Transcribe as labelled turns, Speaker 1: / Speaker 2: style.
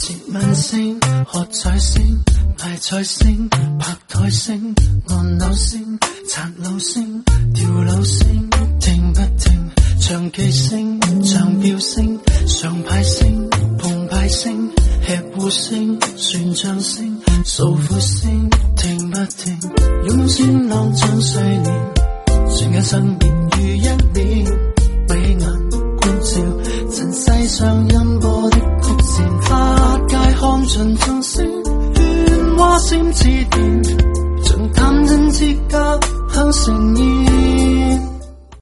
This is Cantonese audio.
Speaker 1: 接吻聲、喝彩聲、派菜聲、拍台聲、按鈕聲、刷樓聲、跳樓聲，停不停？長期聲、長標聲、上派聲、澎湃聲、吃糊聲、算賬聲、訴苦聲，停不停？湧川浪將歲年，瞬間生別如一年，閉眼觀照塵世上音波的曲線，花街看盡眾星，喧嘩聲似電，像探針之間向成煙。